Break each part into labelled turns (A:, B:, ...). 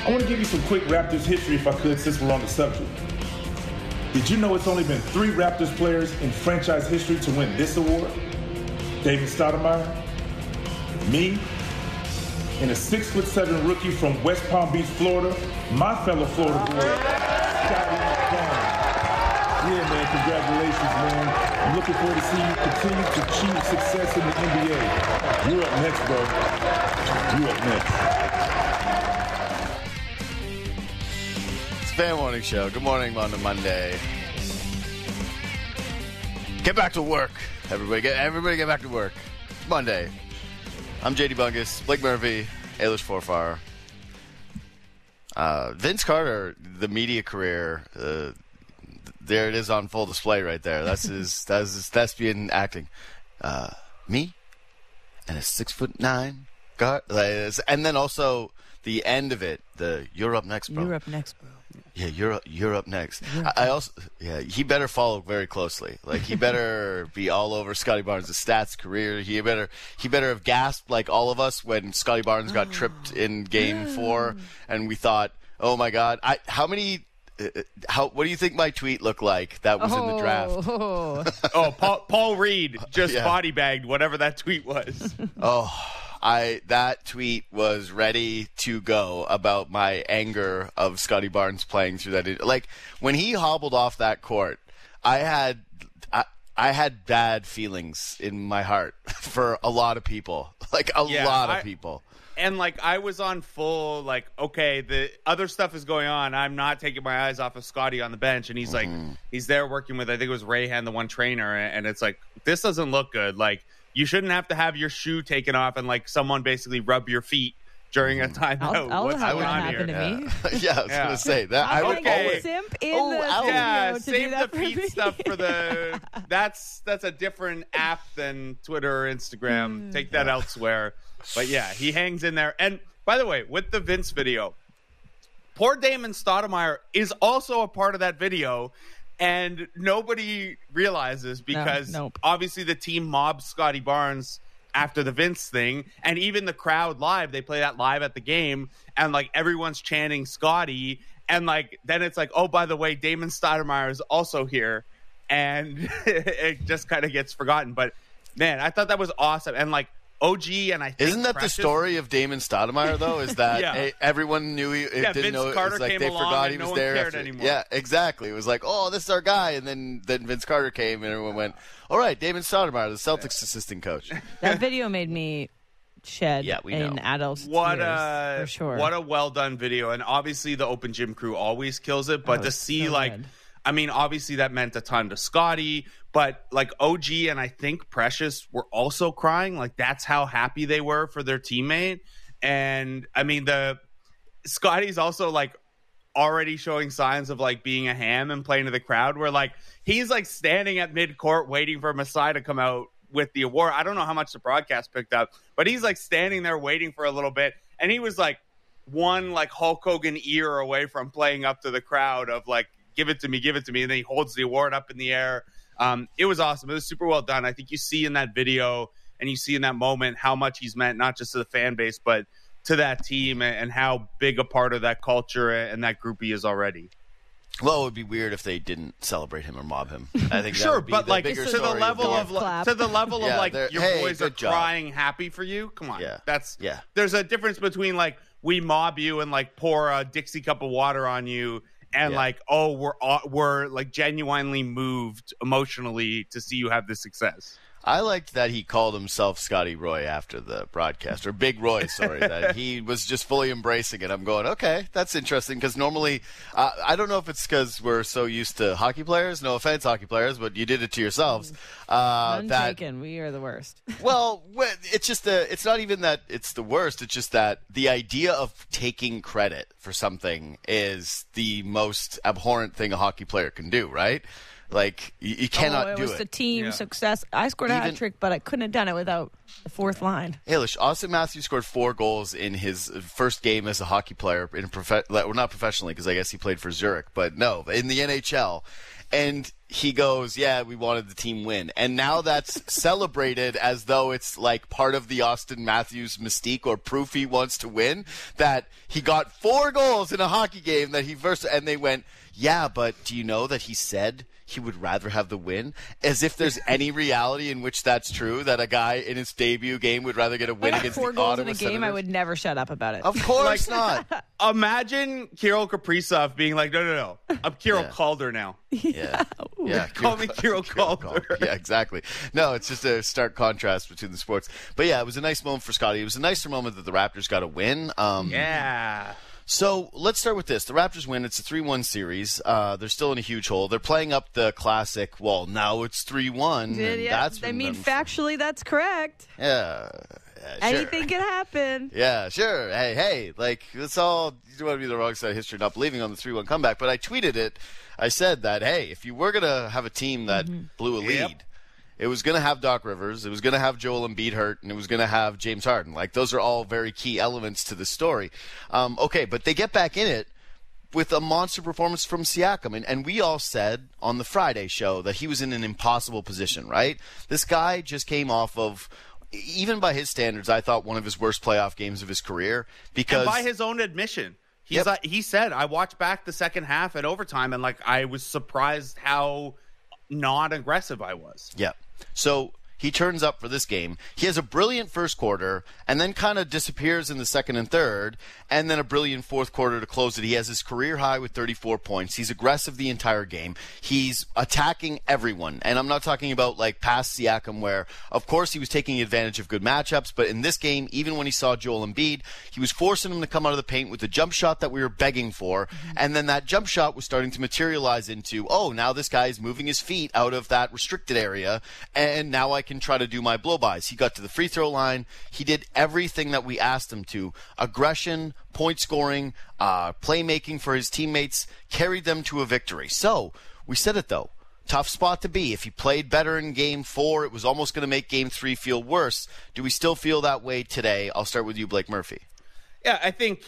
A: I want to give you some quick Raptors history if I could, since we're on the subject. Did you know it's only been 3 Raptors players in franchise history to win this award? David Stoudemire, me, and a 6'7" rookie from West Palm Beach, Florida, my fellow Florida boy, Scottie Barnes. Yeah, man, congratulations, man. I'm looking forward to seeing you continue to achieve success in the NBA. You're up next, bro. You're up next.
B: Fan Morning Show. Good morning on a Monday. Get back to work. Everybody get back to work. Monday. I'm JD Bungus, Blake Murphy, Ailish Forfar. Vince Carter, the media career, there it is on full display right there. That's his thespian acting. Me and a 6'9" guard. And then also the end of it, you're up next, bro.
C: You're up next, bro.
B: Yeah, you're up next. He better follow very closely. Like, he better be all over Scottie Barnes' stats career. He better have gasped like all of us when Scottie Barnes got tripped in Game 4, and we thought, oh my God, what do you think my tweet looked like that was in the draft?
D: Paul Reed just body bagged whatever that tweet was.
B: That tweet was ready to go about my anger of Scottie Barnes playing through that. Like, when he hobbled off that court, I had bad feelings in my heart for a lot of people. Like, a lot of people.
D: And, like, I was on full, like, okay, the other stuff is going on. I'm not taking my eyes off of Scottie on the bench. And he's like, he's there working with, I think it was Rayhan, the one trainer. And it's like, this doesn't look good. Like, you shouldn't have to have your shoe taken off and, like, someone basically rub your feet during a timeout.
C: I'll
D: What's
C: have
D: going
C: that
D: on
C: happen
D: here?
C: to me.
B: I was going to say that. I would always
C: simp in the
D: Yeah,
C: studio to
D: save
C: do that
D: the
C: for
D: feet
C: me.
D: stuff for the. That's a different app than Twitter or Instagram. Take that elsewhere. But yeah, he hangs in there. And by the way, with the Vince video, poor Damon Stoudemire is also a part of that video, and nobody realizes because obviously the team mobs Scottie Barnes after the Vince thing, and even the crowd live, they play that live at the game, and like everyone's chanting Scottie, and like then it's like, oh, by the way, Damon Stoudemire is also here, and it just kind of gets forgotten. But man, I thought that was awesome, and like OG and I think
B: isn't that
D: Precious,
B: the story of Damon Stoudemire though? Is that everyone knew he didn't
D: Vince
B: know?
D: Carter
B: it was like
D: came
B: they
D: along
B: forgot
D: and
B: he was
D: no one
B: there.
D: cared anymore.
B: Yeah, exactly. It was like, oh, this is our guy, and then Vince Carter came, and everyone went, all right, Damon Stoudemire, the Celtics assistant coach.
C: That video made me shed in adult tears, for sure.
D: What a well done video, and obviously the Open Gym crew always kills it. But to see
C: so
D: like.
C: good.
D: I mean, obviously that meant a ton to Scottie, but like OG and I think Precious were also crying. Like that's how happy they were for their teammate. And I mean, Scottie's also like already showing signs of like being a ham and playing to the crowd where like he's like standing at midcourt waiting for Masai to come out with the award. I don't know how much the broadcast picked up, but he's like standing there waiting for a little bit. And he was like one like Hulk Hogan ear away from playing up to the crowd of like, give it to me. And then he holds the award up in the air. It was awesome. It was super well done. I think you see in that video and you see in that moment how much he's meant, not just to the fan base, but to that team and how big a part of that culture and that group he is already.
B: Well, it would be weird if they didn't celebrate him or mob him. I think
D: sure,
B: that would be
D: but
B: the
D: like
B: bigger
D: to the
B: story
D: level of
B: Yeah,
D: like your boys are
B: good job.
D: crying happy for you. Come on,
B: Yeah. Yeah.
D: There's a difference between like we mob you and like pour a Dixie cup of water on you. And like, oh, we're like genuinely moved emotionally to see you have this success.
B: I liked that he called himself Scotty Roy after the broadcast, or Big Roy, sorry, that he was just fully embracing it. I'm going, okay, that's interesting, because normally, I don't know if it's because we're so used to hockey players, no offense, hockey players, but you did it to yourselves.
C: Taken. We are the worst.
B: Well, it's just it's not even that it's the worst, it's just that the idea of taking credit for something is the most abhorrent thing a hockey player can do, right? Like, you cannot do it.
C: It was the team success. I scored a hat trick, but I couldn't have done it without the fourth line.
B: Hey, Austin Matthews scored 4 goals in his first game as a hockey player, well, not professionally, because I guess he played for Zurich, but no, in the NHL. And he goes, yeah, we wanted the team win. And now that's celebrated as though it's like part of the Austin Matthews mystique or proof he wants to win, that he got 4 goals in a hockey game that and they went, yeah, but do you know that he said he would rather have the win? As if there's any reality in which that's true, that a guy in his debut game would rather get a win against the Ottawa Senators. 4 goals in a game,
C: I would never shut up about it.
B: Of course not.
D: Imagine Kirill Kaprizov being like, no. I'm Kirill Calder now.
B: Yeah.
D: Call me Kirill Calder.
B: Yeah, exactly. No, it's just a stark contrast between the sports. But yeah, it was a nice moment for Scotty. It was a nicer moment that the Raptors got a win.
D: Yeah.
B: So let's start with this. The Raptors win. It's a 3-1 series. They're still in a huge hole. They're playing up the classic, well, now it's 3-1.
C: Factually, that's correct.
B: Yeah.
C: Anything can happen.
B: Yeah, sure. Hey, like, it's all, you want to be the wrong side of history not believing on the 3-1 comeback. But I tweeted it. I said that, hey, if you were going to have a team that blew a lead, it was going to have Doc Rivers, it was going to have Joel Embiid hurt, and it was going to have James Harden. Like, those are all very key elements to the story. Okay, but they get back in it with a monster performance from Siakam. And we all said on the Friday show that he was in an impossible position, right? This guy just came off of, even by his standards, I thought one of his worst playoff games of his career. Because,
D: and by his own admission. He said, I watched back the second half at overtime, and, like, I was surprised how not aggressive I was.
B: Yeah. So he turns up for this game. He has a brilliant first quarter and then kind of disappears in the second and third, and then a brilliant fourth quarter to close it. He has his career high with 34 points. He's aggressive the entire game. He's attacking everyone. And I'm not talking about like past Siakam where, of course, he was taking advantage of good matchups, but in this game, even when he saw Joel Embiid, he was forcing him to come out of the paint with the jump shot that we were begging for. And then that jump shot was starting to materialize into, oh, now this guy is moving his feet out of that restricted area, and now I can try to do my blow-bys. He got to the free throw line. He did everything that we asked him to. Aggression, point scoring, playmaking for his teammates, carried them to a victory. So, we said it though. Tough spot to be. If he played better in Game 4, it was almost going to make Game 3 feel worse. Do we still feel that way today? I'll start with you, Blake Murphy.
D: Yeah, I think,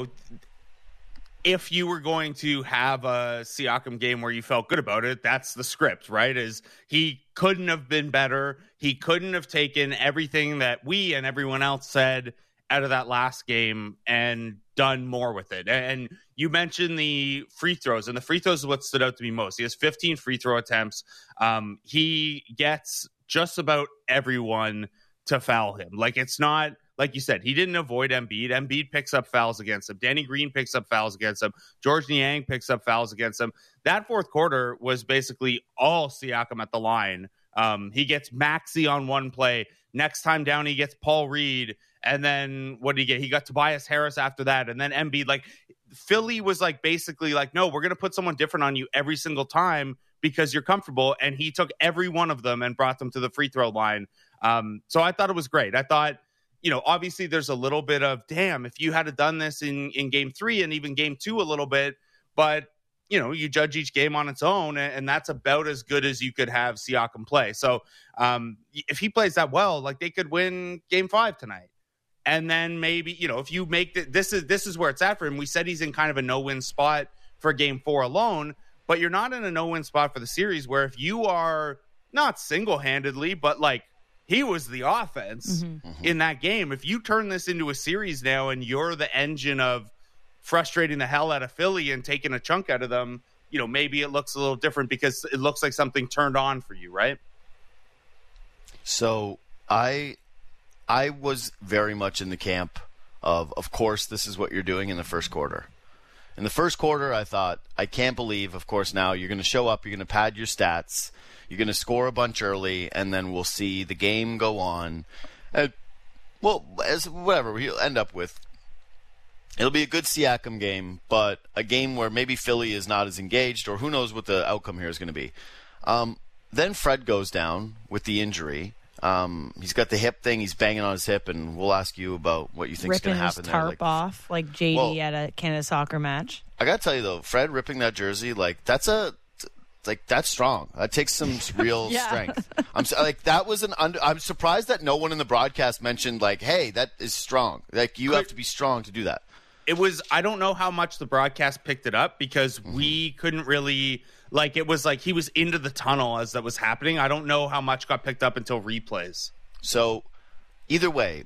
D: if you were going to have a Siakam game where you felt good about it, that's the script, right? Is he couldn't have been better. He couldn't have taken everything that we and everyone else said out of that last game and done more with it. And you mentioned the free throws, and the free throws is what stood out to me most. He has 15 free throw attempts. He gets just about everyone to foul him. Like, it's not, like you said, he didn't avoid Embiid. Embiid picks up fouls against him. Danny Green picks up fouls against him. George Niang picks up fouls against him. That fourth quarter was basically all Siakam at the line. He gets Maxey on one play. Next time down, he gets Paul Reed. And then what did he get? He got Tobias Harris after that. And then Embiid. Like, Philly was like basically like, no, we're going to put someone different on you every single time because you're comfortable. And he took every one of them and brought them to the free throw line. So I thought it was great. I thought, obviously there's a little bit of, damn, if you had done this in Game 3 and even Game 2 a little bit, but, you judge each game on its own, and that's about as good as you could have Siakam play. So if he plays that well, like, they could win Game 5 tonight. And then maybe, if you make this is where it's at for him. We said he's in kind of a no-win spot for Game 4 alone, but you're not in a no-win spot for the series where if you are not single-handedly, but like, he was the offense in that game. If you turn this into a series now and you're the engine of frustrating the hell out of Philly and taking a chunk out of them, maybe it looks a little different because it looks like something turned on for you, right?
B: So I was very much in the camp of course, this is what you're doing in the first quarter. In the first quarter, I thought, I can't believe, of course, now you're going to show up, you're going to pad your stats, you're going to score a bunch early, and then we'll see the game go on. As whatever we'll end up with, it'll be a good Siakam game, but a game where maybe Philly is not as engaged, or who knows what the outcome here is going to be. Then Fred goes down with the injury. He's got the hip thing. He's banging on his hip, and we'll ask you about what you think is going to happen there.
C: Ripping his tarp off like JD at a Canada soccer match.
B: I got to tell you, though, Fred ripping that jersey, like, that's a that's strong. That takes some real strength. I'm surprised that no one in the broadcast mentioned like, hey, that is strong. Like you have to be strong to do that.
D: It was, I don't know how much the broadcast picked it up because we couldn't really, like, it was like he was into the tunnel as that was happening. I don't know how much got picked up until replays.
B: So either way,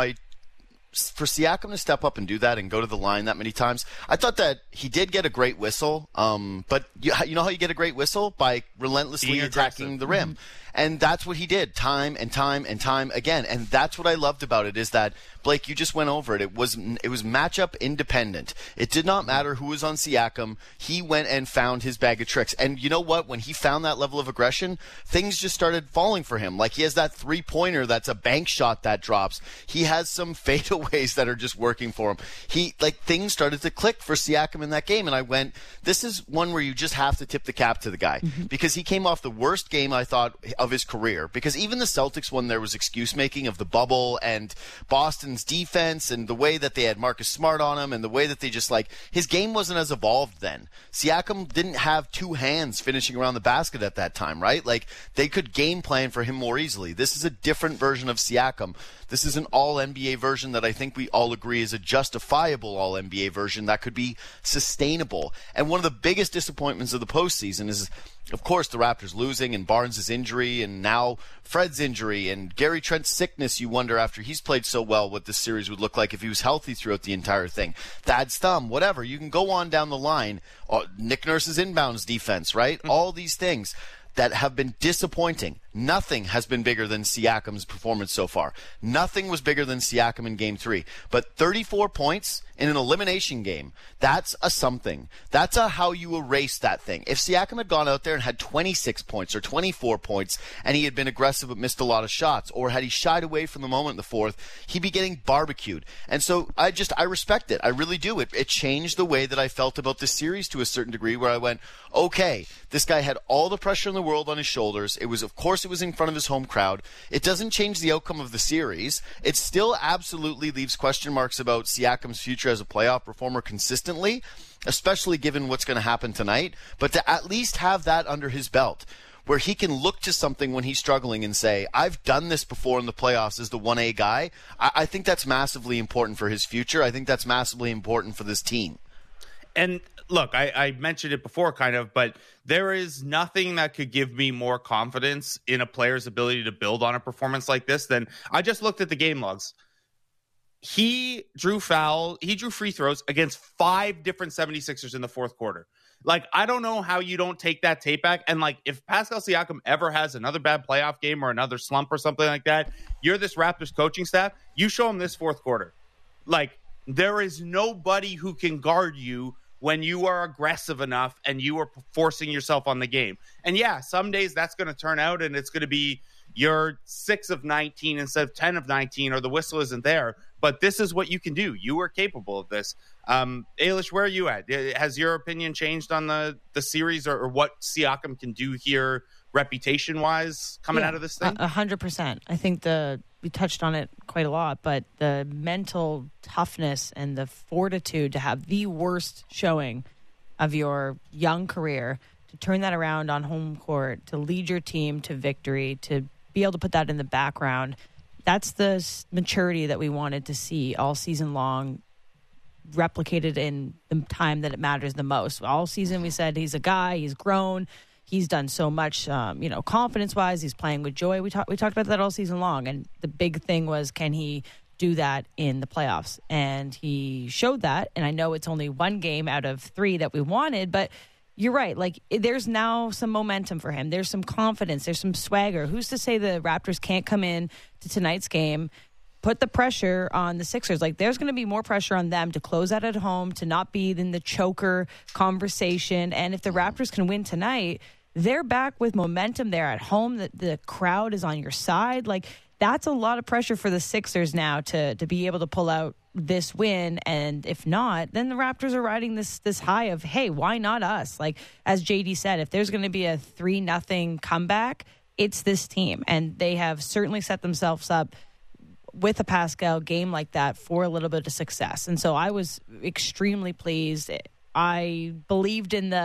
B: for Siakam to step up and do that and go to the line that many times, I thought that he did get a great whistle. But you know how you get a great whistle? By relentlessly attacking the rim. And that's what he did time and time and time again. And that's what I loved about it is that, Blake, you just went over it. It was matchup independent. It did not matter who was on Siakam. He went and found his bag of tricks. And you know what? When he found that level of aggression, things just started falling for him. Like he has that three-pointer that's a bank shot that drops. He has some fadeaways that are just working for him. Things started to click for Siakam in that game. And I went, this is one where you just have to tip the cap to the guy. Because he came off the worst game, I thought, of his career. Because even the Celtics one, there was excuse-making of the bubble and Boston's defense and the way that they had Marcus Smart on him and the way that they just his game wasn't as evolved then. Siakam didn't have two hands finishing around the basket at that time, right? Like they could game plan for him more easily. This is a different version of Siakam. This is an all-NBA version that I think we all agree is a justifiable all-NBA version that could be sustainable. And one of the biggest disappointments of the postseason is, of course, the Raptors losing and Barnes' injury and now Fred's injury and Gary Trent's sickness. You wonder after he's played so well what this series would look like if he was healthy throughout the entire thing. Thad's thumb, whatever. You can go on down the line. Nick Nurse's inbounds defense, right? All these things that have been disappointing. Nothing has been bigger than Siakam's performance so far. Nothing was bigger than Siakam in Game 3. But 34 points in an elimination game, that's a something. That's a how you erase that thing. If Siakam had gone out there and had 26 points or 24 points and he had been aggressive but missed a lot of shots, or had he shied away from the moment in the fourth, he'd be getting barbecued. And so I respect it. I really do. It changed the way that I felt about this series to a certain degree, where I went, okay, this guy had all the pressure in the world on his shoulders. It was in front of his home crowd. It doesn't change the outcome of the series. It still absolutely leaves question marks about Siakam's future as a playoff performer consistently, especially given what's going to happen tonight. But to at least have that under his belt, where he can look to something when he's struggling and say, I've done this before in the playoffs as the 1A guy, I think that's massively important for his future. I think that's massively important for this team.
D: And look, I mentioned it before kind of, but there is nothing that could give me more confidence in a player's ability to build on a performance like this than I just looked at the game logs. He drew free throws against 5 different 76ers in the fourth quarter. Like, I don't know how you don't take that tape back. And like, if Pascal Siakam ever has another bad playoff game or another slump or something like that, you're this Raptors coaching staff, you show him this fourth quarter. Like, there is nobody who can guard you when you are aggressive enough and you are forcing yourself on the game. And yeah, some days that's going to turn out and it's going to be you're 6 of 19 instead of 10 of 19, or the whistle isn't there. But this is what you can do. You are capable of this. Ailish, where are you at? Has your opinion changed on the series or what Siakam can do here reputation-wise coming out of this thing?
C: 100%. I think we touched on it quite a lot, but the mental toughness and the fortitude to have the worst showing of your young career, to turn that around on home court, to lead your team to victory, to be able to put that in the background, that's the maturity that we wanted to see all season long, replicated in the time that it matters the most. All season we said he's a guy, he's grown, he's done so much, confidence-wise, he's playing with joy. We talked about that all season long, and the big thing was, can he do that in the playoffs? And he showed that, and I know it's only one game out of 3 that we wanted, but you're right. Like, there's now some momentum for him. There's some confidence. There's some swagger. Who's to say the Raptors can't come in to tonight's game, put the pressure on the Sixers? Like, there's going to be more pressure on them to close out at home, to not be in the choker conversation. And if the Raptors can win tonight, they're back with momentum. They're at home. The crowd is on your side. Like, that's a lot of pressure for the Sixers now to be able to pull out this win. And if not, then the Raptors are riding this high of, hey, why not us? Like, as JD said, if there's going to be a 3-0 comeback, it's this team. And they have certainly set themselves up with a Pascal game like that for a little bit of success. And so I was extremely pleased. I believed in the,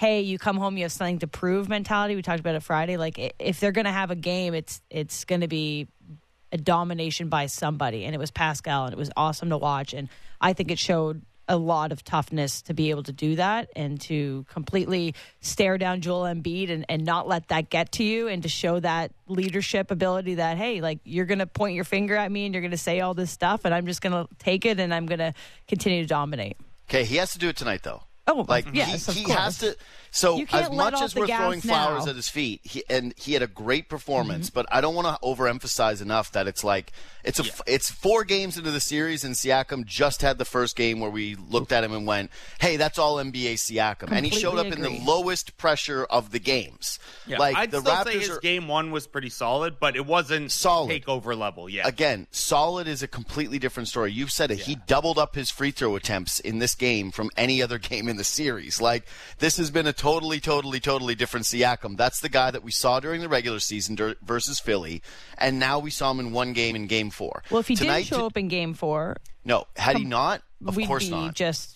C: hey, you come home, you have something to prove mentality. We talked about it Friday. Like, if they're going to have a game, it's going to be a domination by somebody. And it was Pascal, and it was awesome to watch. And I think it showed a lot of toughness to be able to do that and to completely stare down Joel Embiid and not let that get to you, and to show that leadership ability that, hey, like, you're going to point your finger at me and you're going to say all this stuff, and I'm just going to take it and I'm going to continue to dominate.
B: Okay, he has to do it tonight, though.
C: Oh,
B: like,
C: yes,
B: he
C: of course.
B: has to. So
C: You can't
B: as much
C: let
B: as
C: off the
B: we're
C: gas
B: throwing flowers
C: now.
B: at his feet, he had a great performance, but I don't want to overemphasize enough that it's like it's 4 games into the series, and Siakam just had the first game where we looked at him and went, "Hey, that's all NBA Siakam," and he showed up in the lowest pressure of the games.
D: Yeah,
B: like
D: I'd
B: the
D: still
B: Raptors
D: say his game 1 was pretty solid, but it wasn't
B: solid
D: takeover level. Yeah,
B: again, solid is a completely different story. You've said it. Yeah. He doubled up his free throw attempts in this game from any other game in the series. Like, this has been a totally different Siakam. That's the guy that we saw during the regular season versus Philly, and now we saw him in one game in Game 4.
C: Well, if he didn't show up in Game 4,
B: no, had he not, of course not.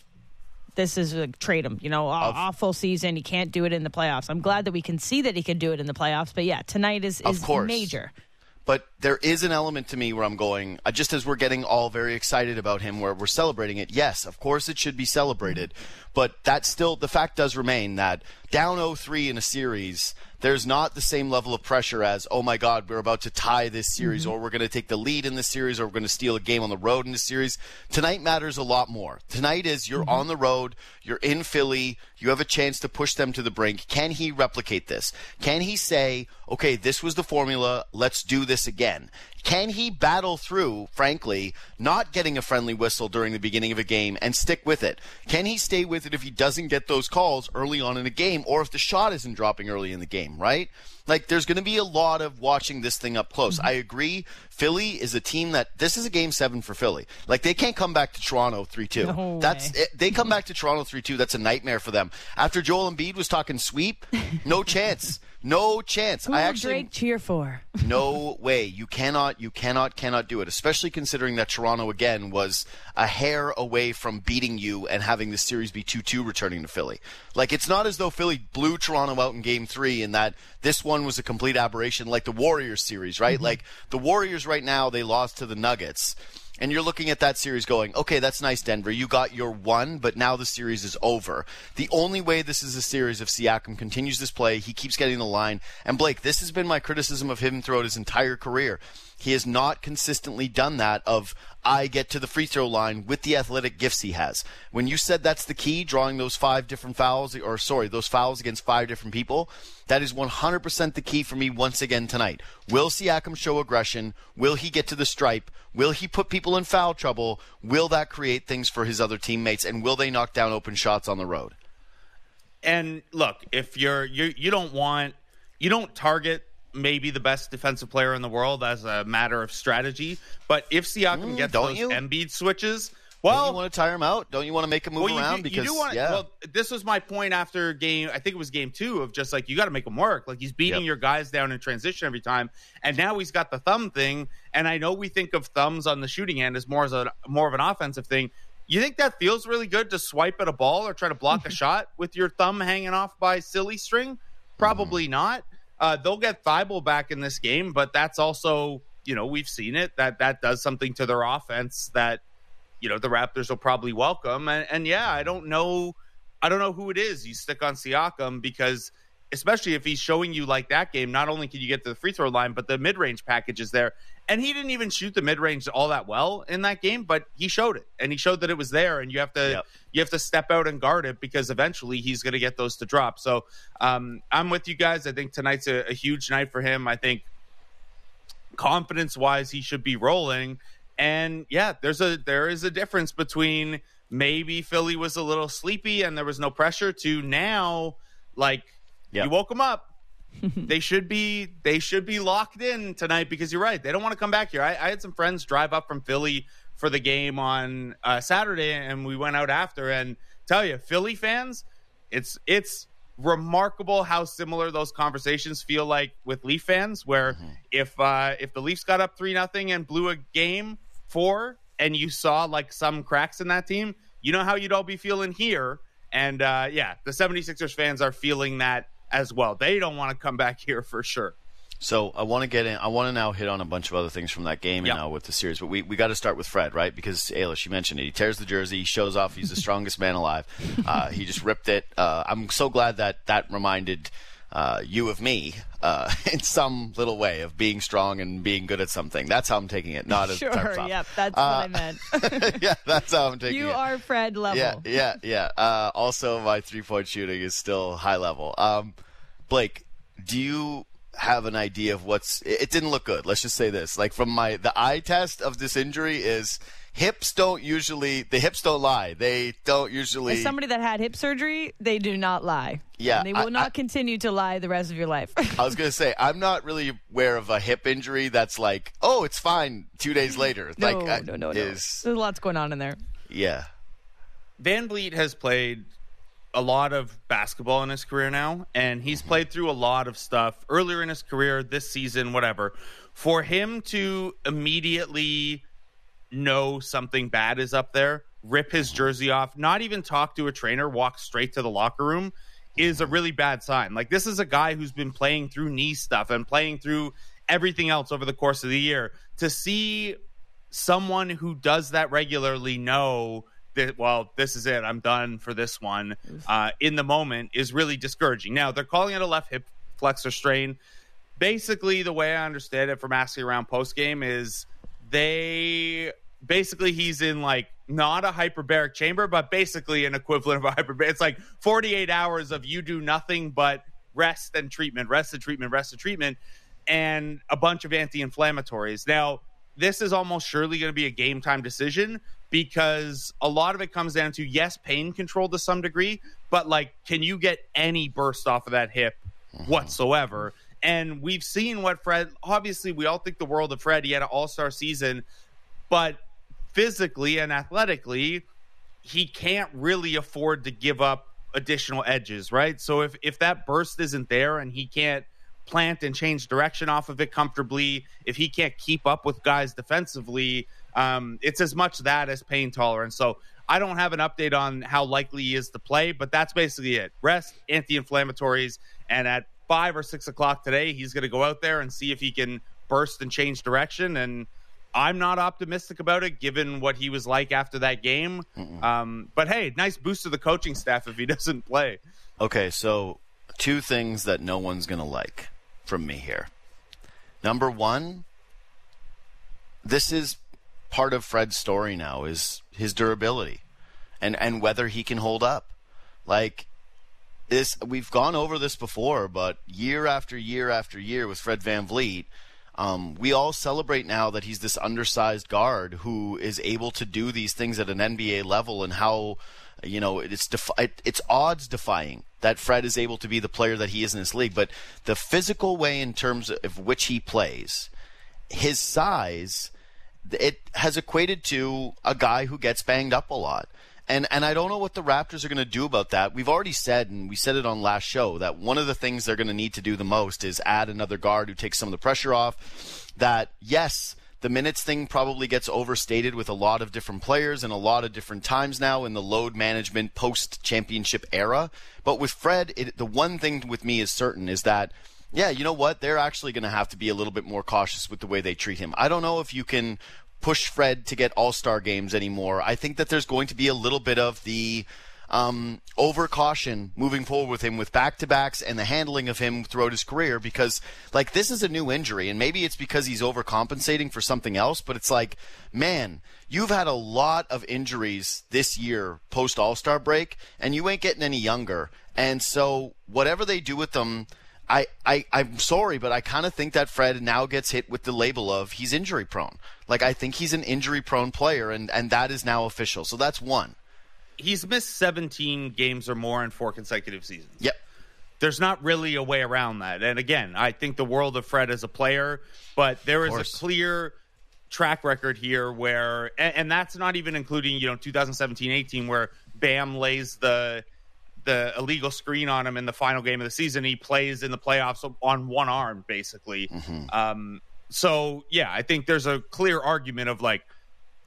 C: This is a trade him. Awful season. He can't do it in the playoffs. I'm glad that we can see that he can do it in the playoffs. But yeah, tonight is major.
B: But there is an element to me where I'm going, just as we're getting all very excited about him, where we're celebrating it. Yes, of course it should be celebrated. But that's still, the fact does remain that down 0-3 in a series, there's not the same level of pressure as, oh my God, we're about to tie this series, or we're going to take the lead in this series, or we're going to steal a game on the road in this series. Tonight matters a lot more. Tonight is you're on the road, you're in Philly, you have a chance to push them to the brink. Can he replicate this? Can he say, okay, this was the formula, let's do this again? Can he battle through, frankly, not getting a friendly whistle during the beginning of a game and stick with it? Can he stay with it if he doesn't get those calls early on in a game, or if the shot isn't dropping early in the game, right? Like, there's going to be a lot of watching this thing up close. I agree. Philly is a team that, this is a Game 7 for Philly. Like, they can't come back to Toronto 3-2.
C: No
B: That's it. They come back to Toronto 3-2. That's a nightmare for them. After Joel Embiid was talking sweep, no chance. No chance.
C: Who will Drake cheer for?
B: No way. You cannot do it, especially considering that Toronto, again, was a hair away from beating you and having the series be 2-2 returning to Philly. Like, it's not as though Philly blew Toronto out in Game 3 and that this one was a complete aberration like the Warriors series, right? Like, the Warriors right now, they lost to the Nuggets. And you're looking at that series going, okay, that's nice, Denver. You got your one, but now the series is over. The only way this is a series if Siakam continues this play, he keeps getting the line. And Blake, this has been my criticism of him throughout his entire career. He has not consistently done that of, I get to the free throw line with the athletic gifts he has. When you said that's the key, drawing those those fouls against 5 different people, that is 100% the key for me once again tonight. Will Siakam show aggression? Will he get to the stripe? Will he put people in foul trouble? Will that create things for his other teammates? And will they knock down open shots on the road?
D: And look, if you don't target maybe the best defensive player in the world as a matter of strategy, but if Siakam gets those Embiid switches,
B: don't you want to tire him out? Don't you want to make him move around?
D: Well, this was my point after game. I think it was Game 2 of just like, you got to make him work. Like, he's beating your guys down in transition every time, and now he's got the thumb thing. And I know we think of thumbs on the shooting end as more of an offensive thing. You think that feels really good to swipe at a ball or try to block a shot with your thumb hanging off by silly string? Probably not. They'll get Thibault back in this game, but that's also, we've seen it, that does something to their offense that, the Raptors will probably welcome. And yeah, I don't know who it is you stick on Siakam, because especially if he's showing you like that game, not only can you get to the free throw line, but the mid-range package is there. And he didn't even shoot the mid-range all that well in that game, but he showed it, and he showed that it was there, and you have to step out and guard it, because eventually he's going to get those to drop. So I'm with you guys. I think tonight's a huge night for him. I think confidence-wise, he should be rolling. And yeah, there is a difference between maybe Philly was a little sleepy and there was no pressure to now, like, you woke them up. They should be locked in tonight, because you're right. They don't want to come back here. I had some friends drive up from Philly for the game on Saturday, and we went out after, and tell you, Philly fans, it's remarkable how similar those conversations feel like with Leaf fans, where if the Leafs got up 3-0 and blew a game 4, and you saw like some cracks in that team, you know how you'd all be feeling here. And the 76ers fans are feeling that as well. They don't want to come back here for sure.
B: So I want to get in. I want to now hit on a bunch of other things from that game and now with the series. But we got to start with Fred, right? Because Ayla, she mentioned it. He tears the jersey. He shows off he's the strongest man alive. He just ripped it. I'm so glad that reminded you of me in some little way of being strong and being good at something. That's how I'm taking it. Not as
C: sure. Yep, that's what I meant.
B: Yeah, that's how I'm taking it.
C: You are Fred level.
B: Yeah. Also, my 3-point shooting is still high level. Blake, do you have an idea of it didn't look good. Let's just say this. Like from the eye test of this injury is the hips don't lie. They don't usually.
C: As somebody that had hip surgery, they do not lie.
B: Yeah.
C: And they will not continue to lie the rest of your life.
B: I was going to say, I'm not really aware of a hip injury that's like, oh, it's fine 2 days later.
C: No. There's lots going on in there.
B: Yeah.
D: VanVleet has played a lot of basketball in his career now, and he's played through a lot of stuff earlier in his career, this season, whatever. For him to immediately know something bad is up there, rip his jersey off, not even talk to a trainer, walk straight to the locker room is a really bad sign. Like, this is a guy who's been playing through knee stuff and playing through everything else over the course of the year. To see someone who does that regularly know that, well, this is it, I'm done for this one, in the moment is really discouraging. Now, they're calling it a left hip flexor strain. Basically, the way I understand it from asking around post-game is he's in like not a hyperbaric chamber, but basically an equivalent of a hyperbaric. It's like 48 hours of you do nothing but rest and treatment, and a bunch of anti-inflammatories. Now, this is almost surely going to be a game time decision because a lot of it comes down to, yes, pain control to some degree, but like, can you get any burst off of that hip whatsoever? And we've seen what Fred, obviously we all think the world of Fred. He had an all-star season, but physically and athletically, he can't really afford to give up additional edges, right? So if that burst isn't there and he can't plant and change direction off of it comfortably, if he can't keep up with guys defensively, it's as much that as pain tolerance. So I don't have an update on how likely he is to play, but that's basically it. Rest, anti-inflammatories, and at 5 or 6 o'clock today, he's going to go out there and see if he can burst and change direction. And I'm not optimistic about it, given what he was like after that game. But hey, nice boost to the coaching staff if he doesn't play.
B: Okay, so 2 things that no one's going to like from me here. Number 1, this is part of Fred's story now, is his durability and whether he can hold up. Like, this, we've gone over this before, but year after year after year with Fred VanVleet, we all celebrate now that he's this undersized guard who is able to do these things at an NBA level, and how, you know, it's odds defying that Fred is able to be the player that he is in this league. But the physical way in terms of which he plays, his size, it has equated to a guy who gets banged up a lot. And I don't know what the Raptors are going to do about that. We've already said, and we said it on last show, that one of the things they're going to need to do the most is add another guard who takes some of the pressure off. That, yes, the minutes thing probably gets overstated with a lot of different players and a lot of different times now in the load management post-championship era. But with Fred, the one thing with me is certain is that, yeah, you know what? They're actually going to have to be a little bit more cautious with the way they treat him. I don't know if you can push Fred to get all-star games anymore. I think that there's going to be a little bit of the over-caution moving forward with him with back-to-backs and the handling of him throughout his career, because, like, this is a new injury, and maybe it's because he's overcompensating for something else, but it's like, man, you've had a lot of injuries this year post-all-star break, and you ain't getting any younger. And so whatever they do with them, I'm sorry, but I kind of think that Fred now gets hit with the label of he's injury prone. Like, I think he's an injury prone player, and that is now official. So that's one.
D: He's missed 17 games or more in 4 consecutive seasons.
B: Yep.
D: There's not really a way around that. And again, I think the world of Fred as a player, but there is a clear track record here where, and that's not even including, 2017-18, where Bam lays the illegal screen on him in the final game of the season. He plays in the playoffs on one arm, basically. So, yeah, I think there's a clear argument of, like,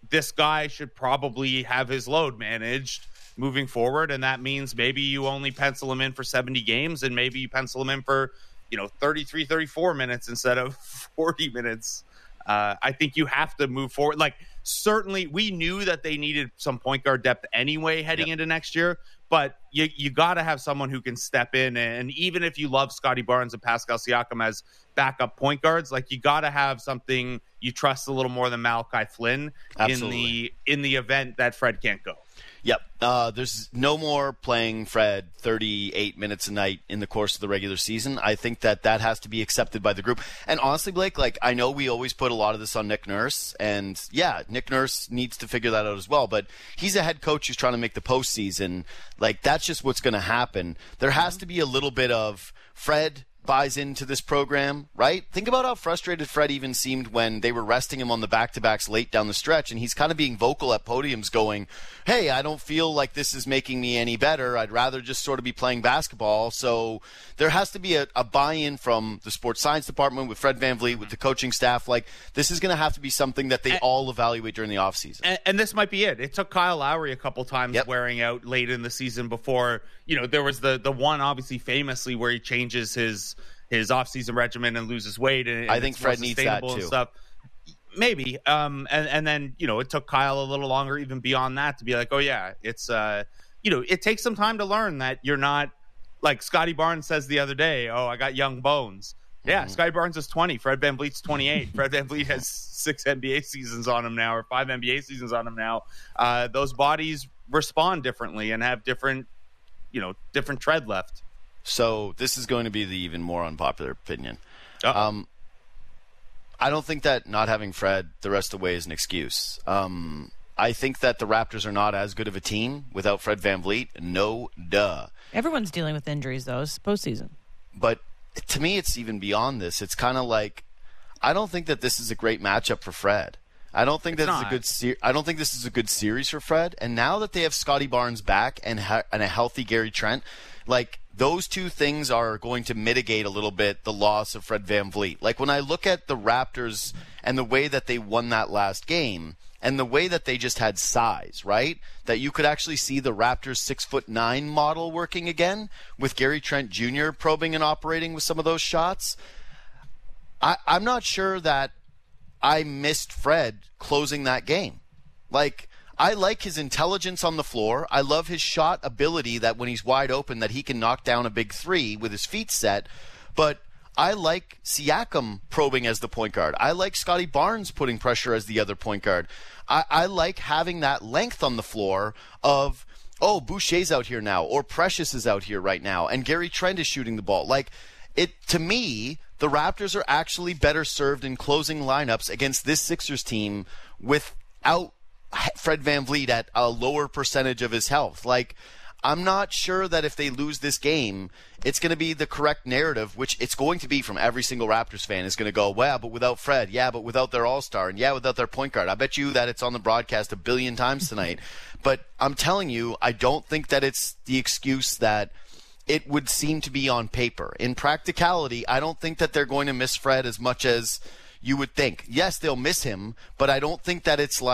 D: this guy should probably have his load managed moving forward. And that means maybe you only pencil him in for 70 games and maybe you pencil him in for, 33, 34 minutes instead of 40 minutes. I think you have to move forward. Like, certainly we knew that they needed some point guard depth anyway heading into next year, but you got to have someone who can step in. And even if you love Scotty Barnes and Pascal Siakam as backup point guards, like, you got to have something you trust a little more than Malachi Flynn in the event that Fred can't go.
B: Yep. There's no more playing Fred 38 minutes a night in the course of the regular season. I think that has to be accepted by the group. And honestly, Blake, I know we always put a lot of this on Nick Nurse. And, yeah, Nick Nurse needs to figure that out as well. But he's a head coach who's trying to make the postseason. That's just what's going to happen. There has to be a little bit of Fred buys into this program, right? Think about how frustrated Fred even seemed when they were resting him on the back-to-backs late down the stretch, and he's kind of being vocal at podiums going, hey, I don't feel like this is making me any better. I'd rather just sort of be playing basketball. So there has to be a buy-in from the sports science department with Fred VanVleet, with the coaching staff. This is going to have to be something that they all evaluate during the offseason.
D: And this might be it. It took Kyle Lowry a couple times wearing out late in the season before, there was the one obviously famously where he changes his offseason regimen and loses weight. And
B: I think Fred needs that too.
D: Stuff. Maybe. And then, it took Kyle a little longer even beyond that to be like, oh yeah, it's, it takes some time to learn that you're not, like Scotty Barnes says the other day, oh, I got young bones. Yeah, Scotty Barnes is 20. Fred VanVleet's 28. Fred VanVleet has 6 NBA seasons on him now, or 5 NBA seasons on him now. Those bodies respond differently and have different tread left.
B: So this is going to be the even more unpopular opinion. I don't think that not having Fred the rest of the way is an excuse. I think that the Raptors are not as good of a team without Fred VanVleet. No duh.
C: Everyone's dealing with injuries, though. It's postseason.
B: But to me, it's even beyond this. It's kind of like, I don't think that this is a great matchup for Fred. I don't think I don't think this is a good series for Fred. And now that they have Scotty Barnes back and a healthy Gary Trent, those two things are going to mitigate a little bit the loss of Fred VanVleet. When I look at the Raptors and the way that they won that last game, and the way that they just had size, right? That you could actually see the Raptors 6'9" model working again with Gary Trent Jr. probing and operating with some of those shots. I'm not sure that I missed Fred closing that game. I like his intelligence on the floor. I love his shot ability that when he's wide open that he can knock down a big three with his feet set. But I like Siakam probing as the point guard. I like Scotty Barnes putting pressure as the other point guard. I like having that length on the floor of, oh, Boucher's out here now, or Precious is out here right now, and Gary Trent is shooting the ball. To me, the Raptors are actually better served in closing lineups against this Sixers team without Fred VanVleet at a lower percentage of his health. I'm not sure that if they lose this game, it's going to be the correct narrative, which it's going to be from every single Raptors fan. Is going to go, well, but without Fred, yeah, but without their all-star, and yeah, without their point guard. I bet you that it's on the broadcast 1 billion times tonight. But I'm telling you, I don't think that it's the excuse that it would seem to be on paper. In practicality, I don't think that they're going to miss Fred as much as you would think. Yes, they'll miss him, but I don't think that it's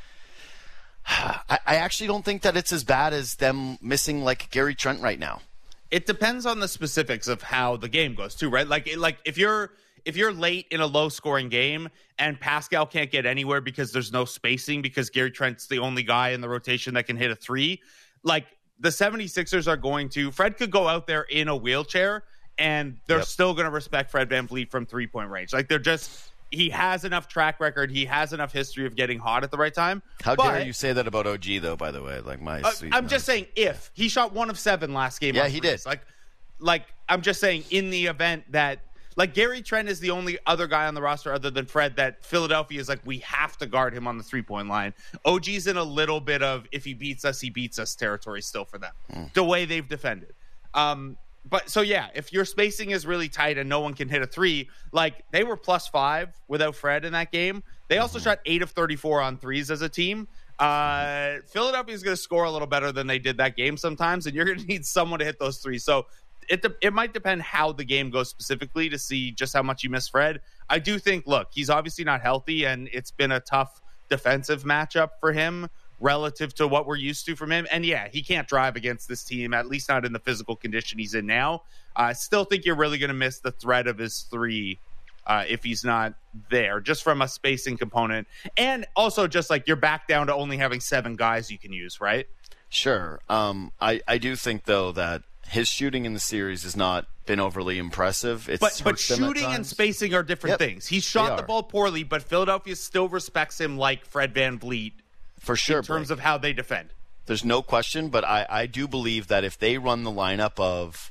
B: I actually don't think that it's as bad as them missing Gary Trent right now.
D: It depends on the specifics of how the game goes too, right? If you're late in a low scoring game and Pascal can't get anywhere because there's no spacing because Gary Trent's the only guy in the rotation that can hit a three, the 76ers are going to, Fred could go out there in a wheelchair and they're still going to respect Fred VanVleet from 3-point range. He has enough track record. He has enough history of getting hot at the right time.
B: How dare you say that about OG, though, by the way?
D: I'm just saying if. He shot 1 of 7 last game.
B: Yeah, he did.
D: I'm just saying in the event that, Gary Trent is the only other guy on the roster other than Fred that Philadelphia is we have to guard him on the 3-point line. OG's in a little bit of if he beats us territory still for them. The way they've defended. But so, yeah, if your spacing is really tight and no one can hit a three, they were +5 without Fred in that game. They also shot 8 of 34 on threes as a team. Philadelphia is going to score a little better than they did that game sometimes, and you're going to need someone to hit those threes. So it might depend how the game goes specifically to see just how much you miss Fred. I do think, look, he's obviously not healthy, and it's been a tough defensive matchup for him relative to what we're used to from him. And yeah, he can't drive against this team, at least not in the physical condition he's in now. I still think you're really going to miss the threat of his three if he's not there, just from a spacing component. And also just like you're back down to only having 7 guys you can use, right?
B: Sure. I do think, though, that his shooting in the series has not been overly impressive.
D: But shooting and spacing are different things. He shot the ball poorly, but Philadelphia still respects him like Fred VanVleet.
B: For sure,
D: in terms of how they defend.
B: There's no question, but I do believe that if they run the lineup of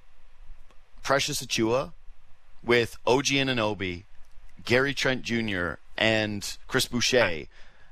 B: Precious Achiuwa with OG Anunoby, Gary Trent Jr., and Chris Boucher,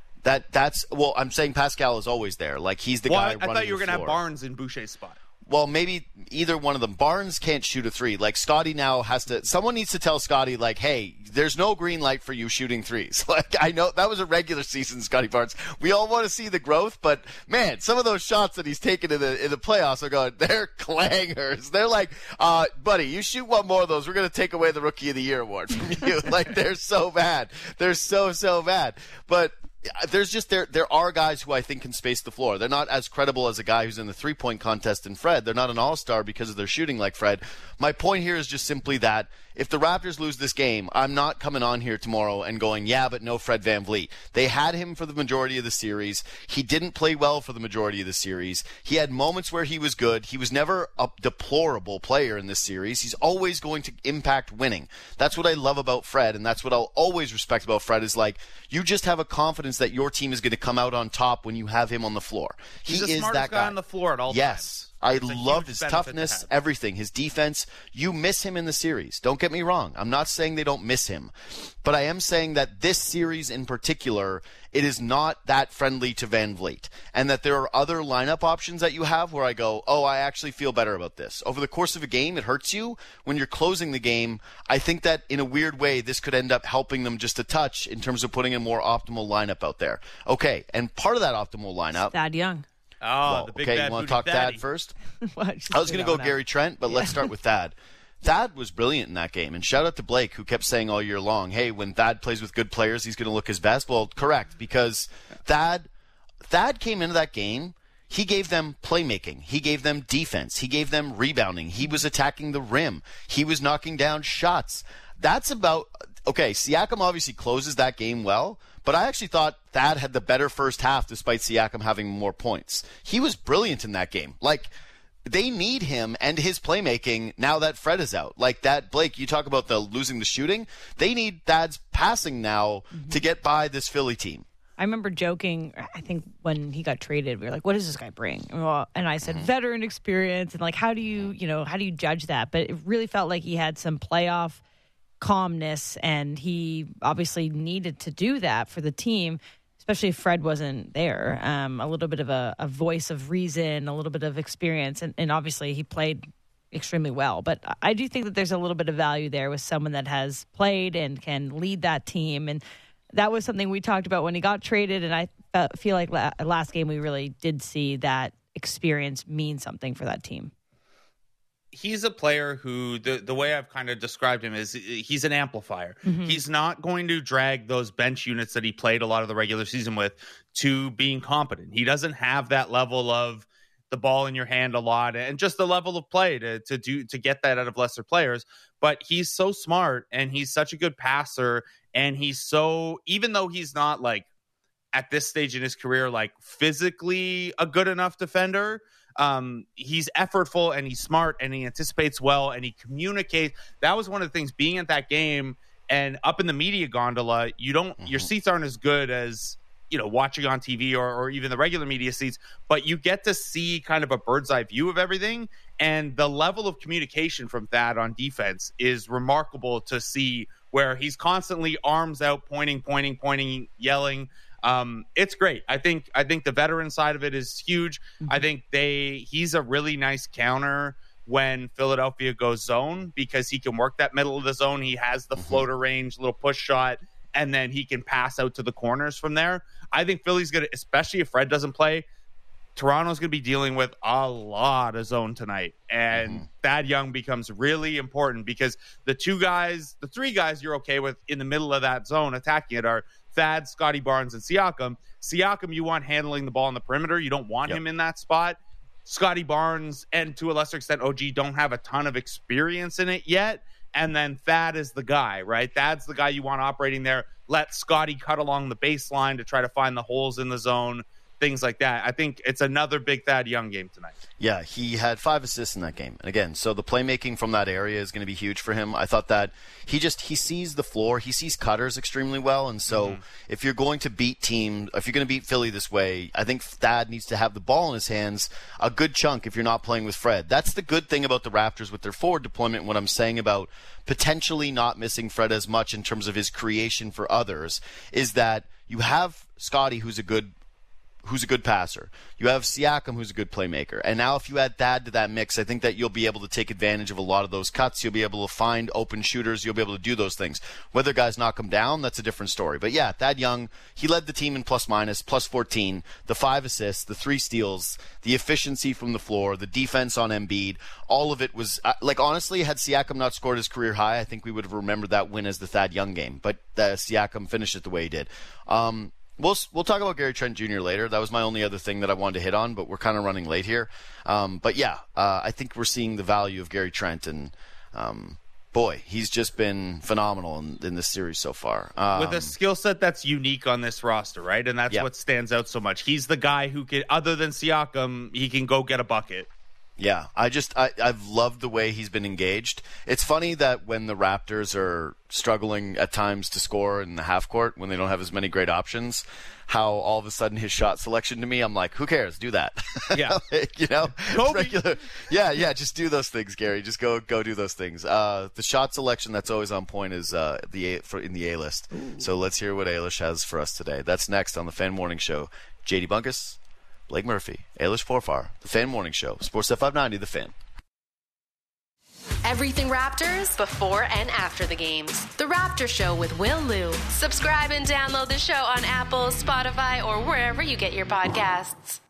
B: that's well, I'm saying Pascal is always there. Like, he's the guy running the floor.
D: I thought you were going to have Barnes in Boucher's spot.
B: Well, maybe either one of them. Barnes can't shoot a three. Like, Scotty now has to – someone needs to tell Scotty, like, hey, there's no green light for you shooting threes. Like, I know that was a regular season, Scotty Barnes. We all want to see the growth, but, man, some of those shots that he's taken in the playoffs are going – they're clangers. They're like, buddy, you shoot one more of those, we're going to take away the Rookie of the Year award from you. Like, they're so bad. They're so bad. But – there's just there are guys who I think can space the floor. They're not as credible as a guy who's in the three-point contest in Fred. They're not an all-star because of their shooting like Fred. My point here is just simply that if the Raptors lose this game, I'm not coming on here tomorrow and going, yeah, but no Fred VanVleet. They had him for the majority of the series. He didn't play well for the majority of the series. He had moments where he was good. He was never a deplorable player in this series. He's always going to impact winning. That's what I love about Fred, and that's what I'll always respect about Fred is, like, you just have a confidence that your team is going to come out on top when you have him on the floor.
D: He's the smartest guy on the floor at all times.
B: Yes. I love his toughness, everything, his defense. You miss him in the series. Don't get me wrong. I'm not saying they don't miss him. But I am saying that this series in particular, it is not that friendly to VanVleet. And that there are other lineup options that you have where I go, oh, I actually feel better about this. Over the course of a game, it hurts you. When you're closing the game, I think that in a weird way, this could end up helping them just a touch in terms of putting a more optimal lineup out there. Okay, and part of that optimal lineup...
C: Thad Young.
D: Oh,
B: well,
D: the big
B: okay,
D: bad
B: you want to talk
D: daddy.
B: Thad first?
C: I
B: was going to go Gary Trent, but let's start with Thad. Thad was brilliant in that game, and shout out to Blake, who kept saying all year long, hey, when Thad plays with good players, he's going to look his best. Well, correct, because Thad came into that game, he gave them playmaking. He gave them defense. He gave them rebounding. He was attacking the rim. He was knocking down shots. That's about – okay, Siakam obviously closes that game well, but I actually thought Thad had the better first half despite Siakam having more points. He was brilliant in that game. Like, they need him and his playmaking now that Fred is out. Like that, Blake, you talk about the losing the shooting. They need Thad's passing now to get by this Philly team.
C: I remember joking, I think when he got traded, we were like, what does this guy bring? And I said, veteran experience. And like, how do you judge that? But it really felt like he had some playoff calmness, and he obviously needed to do that for the team, especially if Fred wasn't there. A little bit of a voice of reason, a little bit of experience, and obviously he played extremely well. But I do think that there's a little bit of value there with someone that has played and can lead that team, and that was something we talked about when he got traded, and I feel like last game we really did see that experience mean something for that team.
D: He's a player who, the way I've kind of described him is he's an amplifier. Mm-hmm. He's not going to drag those bench units that he played a lot of the regular season with to being competent. He doesn't have that level of the ball in your hand a lot and just the level of play to get that out of lesser players. But he's so smart and he's such a good passer, and he's so, even though he's not like at this stage in his career, like physically a good enough defender, he's effortful and he's smart and he anticipates well and he communicates. That was one of the things being at that game and up in the media gondola. You don't, your seats aren't as good as, watching on TV or even the regular media seats, but you get to see kind of a bird's eye view of everything. And the level of communication from Thad on defense is remarkable to see, where he's constantly arms out, pointing, yelling. It's great. I think the veteran side of it is huge. Mm-hmm. I think he's a really nice counter when Philadelphia goes zone, because he can work that middle of the zone. He has the floater range, little push shot, and then he can pass out to the corners from there. I think Philly's going to, especially if Fred doesn't play, Toronto's going to be dealing with a lot of zone tonight. And Thad Young becomes really important because the three guys you're okay with in the middle of that zone attacking it are Thad, Scotty Barnes, and Siakam. Siakam, you want handling the ball on the perimeter. You don't want him in that spot. Scotty Barnes and to a lesser extent OG don't have a ton of experience in it yet. And then Thad is the guy, right? Thad's the guy you want operating there. Let Scotty cut along the baseline to try to find the holes in the zone, things like that. I think it's another big Thad Young game tonight.
B: Yeah, he had 5 assists in that game. And again, so the playmaking from that area is going to be huge for him. I thought that he sees the floor. He sees cutters extremely well. And so if you're going to beat Philly this way, I think Thad needs to have the ball in his hands a good chunk if you're not playing with Fred. That's the good thing about the Raptors with their forward deployment. What I'm saying about potentially not missing Fred as much in terms of his creation for others is that you have Scotty, who's a good passer. You have Siakam, who's a good playmaker. And now if you add Thad to that mix, I think that you'll be able to take advantage of a lot of those cuts. You'll be able to find open shooters. You'll be able to do those things. Whether guys knock him down, that's a different story. But yeah, Thad Young, he led the team in plus-minus, plus 14, the 5 assists, the 3 steals, the efficiency from the floor, the defense on Embiid. All of it was, honestly, had Siakam not scored his career high, I think we would have remembered that win as the Thad Young game. But Siakam finished it the way he did. We'll talk about Gary Trent Jr. later. That was my only other thing that I wanted to hit on, but we're kind of running late here. But yeah, I think we're seeing the value of Gary Trent, and boy, he's just been phenomenal in this series so far.
D: With a skill set that's unique on this roster, right? And that's what stands out so much. He's the guy who can, other than Siakam, he can go get a bucket.
B: Yeah, I've loved the way he's been engaged. It's funny that when the Raptors are struggling at times to score in the half court, when they don't have as many great options, how all of a sudden his shot selection to me, I'm like, who cares? Do that.
D: Yeah.
B: Regular. Yeah, just do those things, Gary. Just go do those things. The shot selection that's always on point is in the A-list. Ooh. So let's hear what Ailish has for us today. That's next on the Fan Morning Show. JD Bunkus, Blake Murphy, Ailish Forfar, the Fan Morning Show, Sportsnet 590, The Fan.
E: Everything Raptors before and after the games. The Raptor Show with Will Liu. Subscribe and download the show on Apple, Spotify, or wherever you get your podcasts.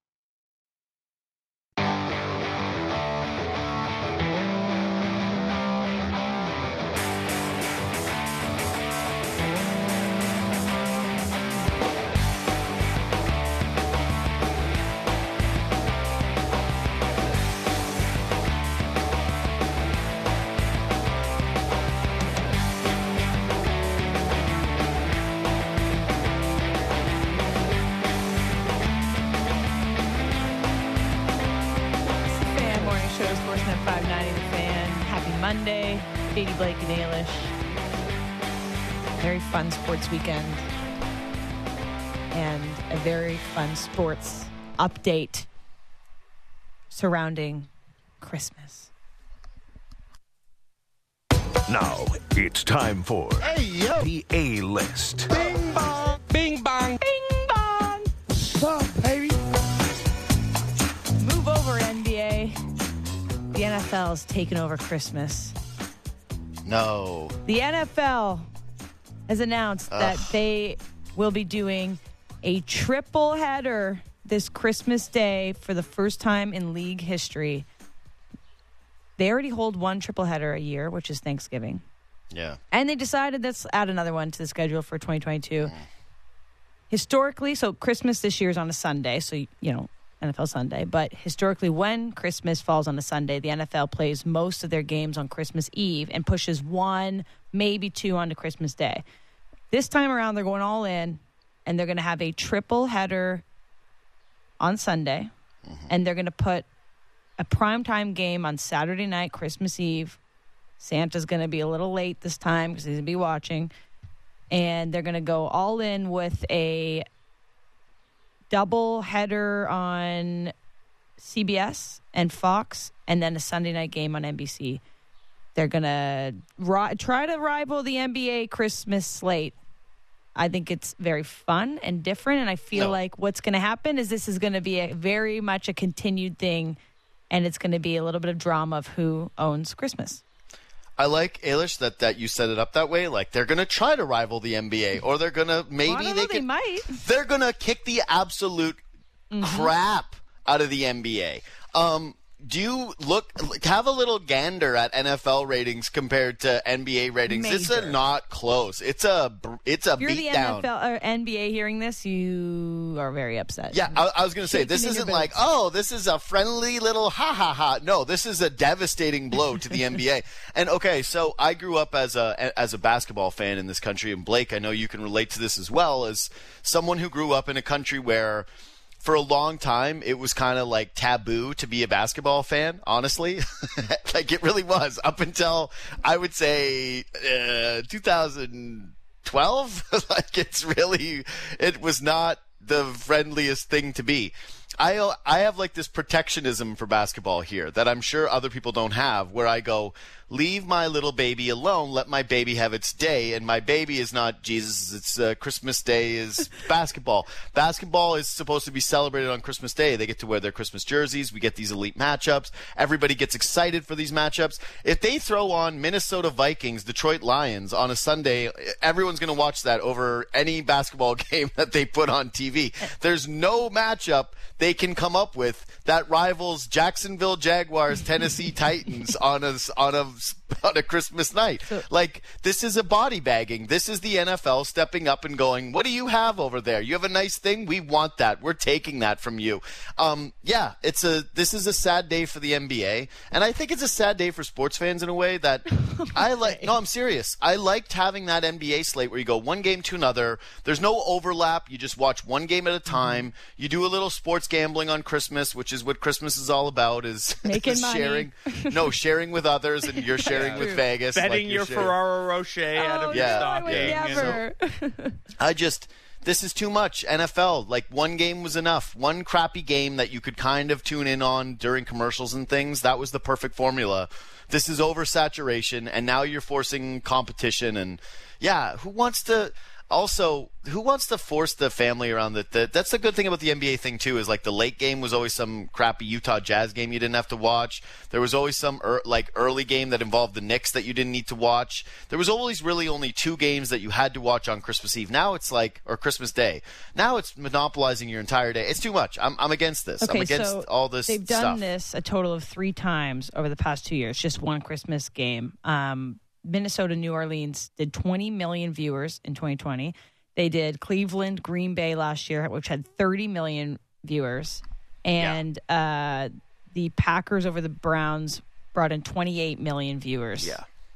C: Monday, Katie Blake and Ailish. Very fun sports weekend. And a very fun sports update surrounding Christmas.
F: Now, it's time for the A-List.
G: Bing bong. Bing bong.
C: Bing bong.
G: What's up, baby?
C: Move over, NBA. The NFL is taking over Christmas.
B: No.
C: The NFL has announced that they will be doing a triple header this Christmas Day for the first time in league history. They already hold one triple header a year, which is Thanksgiving.
B: Yeah.
C: And they decided let's add another one to the schedule for 2022. Historically, so Christmas this year is on a Sunday, so, NFL Sunday. But historically, when Christmas falls on a Sunday, the NFL plays most of their games on Christmas Eve and pushes 1, maybe 2 onto Christmas Day. This time around, they're going all in, and they're going to have a triple header on Sunday, and they're going to put a primetime game on Saturday night, Christmas Eve. Santa's going to be a little late this time because he's going to be watching. And they're going to go all in with a double header on CBS and Fox, and then a Sunday night game on NBC. They're going to try to rival the NBA Christmas slate. I think it's very fun and different, and I feel like what's going to happen is this is going to be very much a continued thing, and it's going to be a little bit of drama of who owns Christmas.
B: I like, Ailish, that you set it up that way. Like, they're going to try to rival the NBA, or they're going to
C: They might.
B: They're going to kick the absolute crap out of the NBA. Do you have a little gander at NFL ratings compared to NBA ratings? It's not close. It's a
C: if you're
B: beatdown.
C: the NFL or NBA hearing this, you are very upset.
B: Yeah, I was going to say, this isn't like, this is a friendly little ha-ha-ha. No, this is a devastating blow to the NBA. And, okay, so I grew up as a basketball fan in this country, and Blake, I know you can relate to this as well, as someone who grew up in a country where for a long time, it was kind of like taboo to be a basketball fan, honestly. Like, it really was up until, I would say, 2012. Like, it was not the friendliest thing to be. I have like this protectionism for basketball here that I'm sure other people don't have, where I go, leave my little baby alone, let my baby have its day, and my baby is not Jesus, it's Christmas Day is basketball. Basketball is supposed to be celebrated on Christmas Day. They get to wear their Christmas jerseys, we get these elite matchups, everybody gets excited for these matchups. If they throw on Minnesota Vikings, Detroit Lions on a Sunday, everyone's going to watch that over any basketball game that they put on TV. There's no matchup they can come up with that rivals Jacksonville Jaguars, Tennessee Titans on a Christmas night. Like, this is a body bagging. This is the NFL stepping up and going, what do you have over there? You have a nice thing? We want that. We're taking that from you. This is a sad day for the NBA, and I think it's a sad day for sports fans in a way that I'm serious. I liked having that NBA slate where you go one game to another. There's no overlap. You just watch one game at a time. You do a little sports gambling on Christmas, which is what Christmas is all about, is sharing. No, sharing with others, and you're sharing with Vegas.
D: Betting your Ferrero Rocher out of your stocking.
C: Never.
B: This is too much. NFL, like, one game was enough. One crappy game that you could kind of tune in on during commercials and things, that was the perfect formula. This is oversaturation, and now you're forcing competition. And, who wants to force the family around that's the good thing about the NBA thing too, is like the late game was always some crappy Utah Jazz game you didn't have to watch. There was always some early game that involved the Knicks that you didn't need to watch. There was always really only two games that you had to watch on Christmas Eve. Now it's or Christmas Day. Now it's monopolizing your entire day. It's too much. I'm against this.
C: Okay,
B: I'm against all this
C: they've
B: stuff.
C: done this a total of 3 times over the past 2 years, just one Christmas game. Minnesota, New Orleans did 20 million viewers in 2020. They did Cleveland, Green Bay last year, which had 30 million viewers. And the Packers over the Browns brought in 28 million viewers.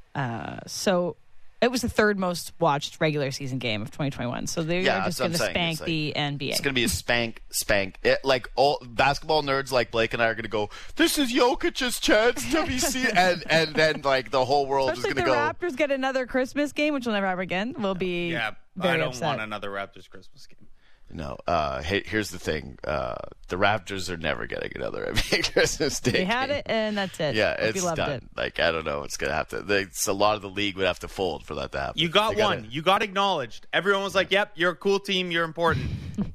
C: So it was the third most watched regular season game of 2021. So they're just going to spank the NBA. It's
B: going to be a spank. All basketball nerds like Blake and I are going to go, this is Jokic's chance to be seen. and then the whole world is going to go.
C: If the Raptors get another Christmas game, which will never happen again, we'll be very
D: I don't
C: upset.
D: want another Raptors Christmas game.
B: No. Here's the thing. The Raptors are never getting another NBA Christmas Day.
C: They had it, and that's it.
B: Yeah,
C: Hope
B: it's
C: you loved
B: done.
C: it.
B: Like, I don't know. It's going to have to. It's a lot of the league would have to fold for that to happen.
D: You got one. You got acknowledged. Everyone was like, yep, you're a cool team. You're important.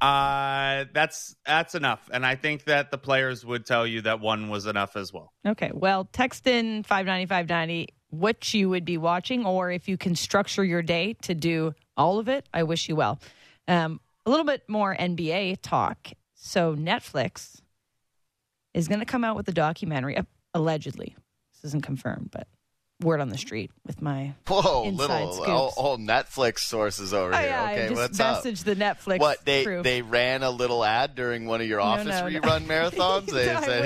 D: That's enough. And I think that the players would tell you that one was enough as well.
C: Okay. Well, text in 590-590 what you would be watching, or if you can structure your day to do all of it, I wish you well. A little bit more NBA talk. So Netflix is going to come out with a documentary, allegedly. This isn't confirmed, but word on the street with my inside scoops.
B: All Netflix sources over here.
C: Yeah,
B: okay,
C: I just
B: what's up?
C: messaged the Netflix crew.
B: They ran a little ad during one of your Office rerun marathons? They said,